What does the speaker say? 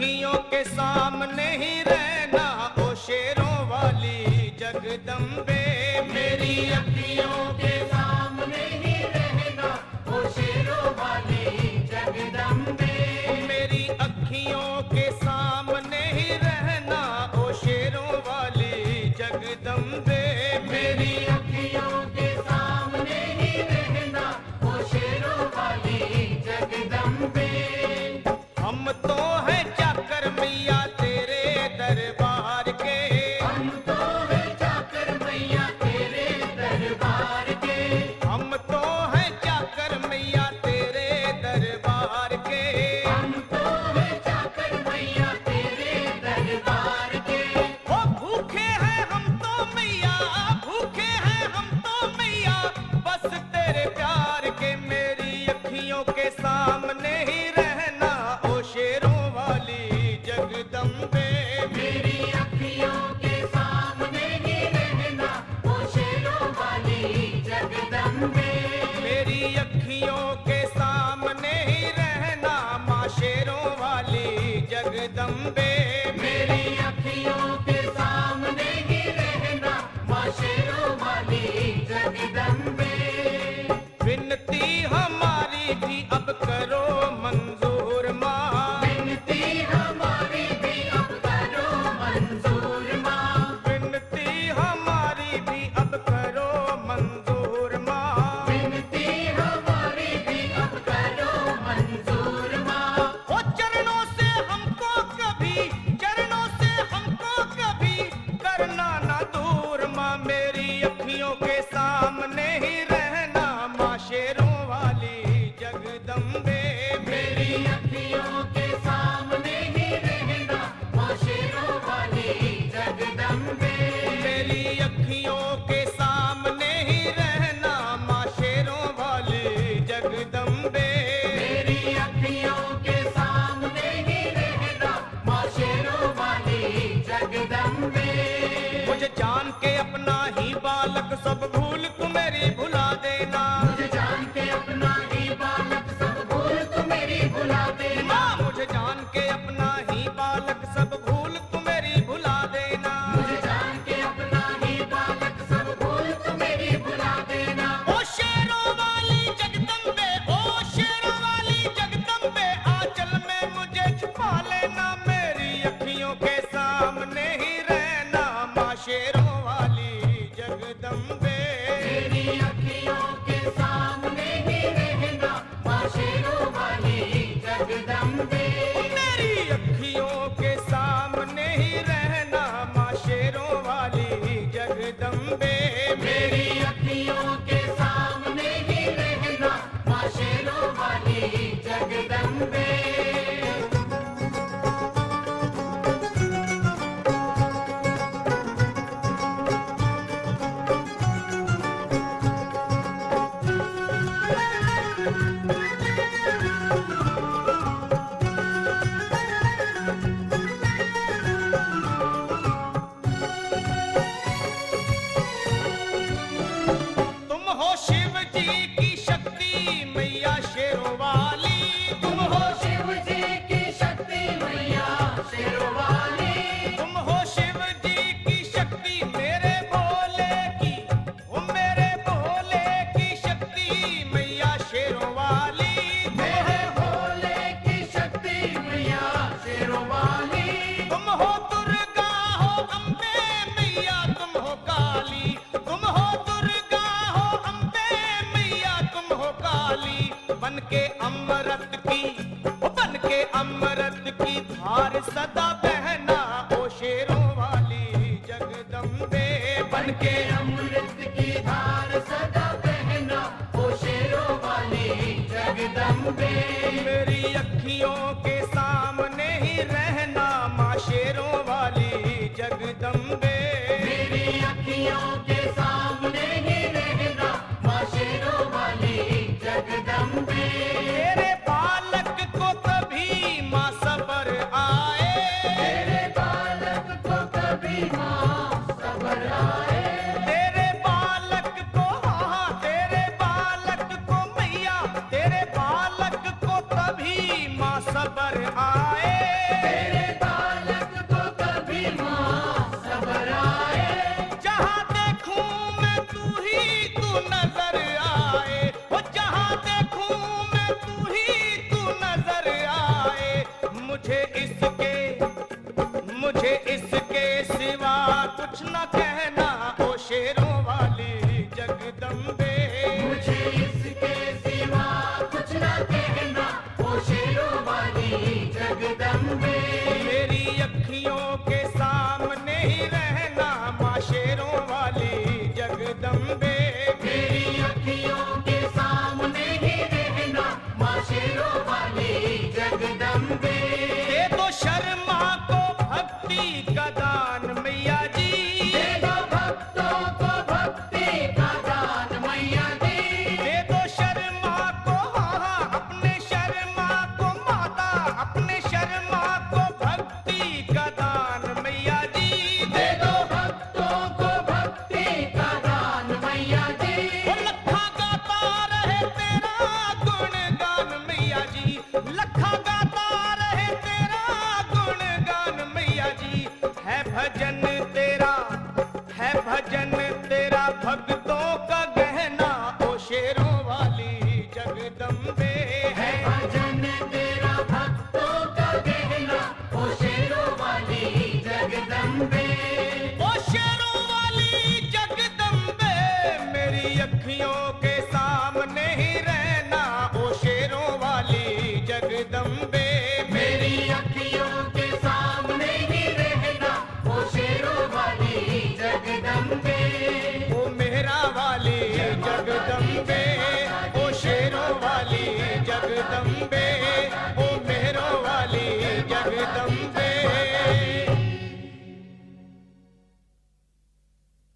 अखियों के सामने ही रहना ओ शेरों वाली जगदम्बे। मेरी अखियों के सामने ही रहना ओ शेरों वाली जगदम्बे। मेरी अखियों के सामने ही रहना ओ शेरों वाली जगदम्बे। मेरी अखियों के सामने ही रहना ओ शेरों वाली जगदम्बे। हम तो हैं चाकर मैया तेरे दरबार के। हम तो हैं चाकर मैया तेरे दरबार के। हम तो हैं चाकर मैया तेरे दरबार के। हम तो हैं चाकर मैया तेरे दरबार के। ओ भूखे हैं हम तो मैया, भूखे हैं हम तो मैया, बस तेरे प्यार के। मेरी अखियों के सामने ही रहना ओ शेरों वाली जगदम्बे। मेरी अखियों के सामने ही रहना ओ शेरों वाली जगदम्बे। मेरी अखियों के सामने ही रहना माँ शेरों वाली जगदम्बे। मेरी अखियों के सामने ही रहना माँ शेरों वाली जगदम्बे। विनती हमारी भी अब करो मंजूर माँ। विनती हमारी भी अब करो मंजूर माँ। विनती हमारी भी अब करो मंजूर माँ। विनती हमारी भी अब करो मंजूर माँ। ओ चरणों से हमको कभी, चरणों से हमको कभी करना ना दूर माँ। मेरी अखियों के सामने ही रहना माँ शेरों वाली जगदम्बे। मेरी अखियों के सामने ही रहना माँ शेरों वाली जगदम्बे। मेरी अखियों के सामने ही रहना माँ शेरों वाली जगदम्बे। मेरी अखियों के सामने ही रहना माँ शेरों वाली जगदम्बे। मुझे जान के अपना ही बालक सब भूल तू मेरी भुला देना। मुझे जान के अपना ही बालक सब भूल तू मेरी भुला देना। मुझे जान के अपना ही बालक सब भूल तू मेरी भुला देना। मुझे जान के अपना ही बालक सब भूल तू मेरी भुला देना। ओ शेरों वाली जगदम्बे, ओ शेरों वाली जगदम्बे, आंचल में मुझे छुपा लेना। मेरी अखियों के सामने ही रहना माँ शेरों वाली जगदम्बे। मेरी अखियों के सामने ही रहना माँ शेरों वाली जगदम्बे। मेरी अखियों के सामने ही रहना माँ शेरों वाली जगदम्बे। मेरी अखियों के सामने ही रहना माँ शेरों वाली जगदम्बे। तुम हो शिव जी की शक्ति मैया शेरों वाली। तुम हो शिव जी की शक्ति मैया शेरों वाली। तुम हो शिव जी की शक्ति मेरे भोले की, ओ मेरे भोले की शक्ति मैया शेरों वाली। मेरे भोले की शक्ति मैया शेरों वाली। तुम हो दुर्गा हो अम्बे मैया, तुम हो काली। तुम हो दुर्गा हो अम्बे मैया, तुम हो काली। बन के अमृत की, बन के अमृत की धार सदा बहना ओ शेरों वाली जगदम्बे। बन के अमृत की धार सदा बहना ओ शेरों वाली जगदम्बे। मेरी अखियों के सामने ही रहना माँ शेरों वाली जगदम्बे। मेरी अखियों के सामने ही रहना माँ शेरों वाली जगदम्बे। तेरे बालक को कभी माँ सबर आए। तेरे बालक को कभी माँ सबर आए। तेरे बालक को, हाँ तेरे बालक को मैया, तेरे बालक को कभी माँ सबर आए। तेरे जगदम्बे है भजन तेरा भक्तों का कहना, ओ शेरों वाली जगदम्बे। ओ शेरों वाली जगदम्बे मेरी अखियों के सामने ही रहना, ओ शेरों वाली जगदम्बे मेरी अखियों के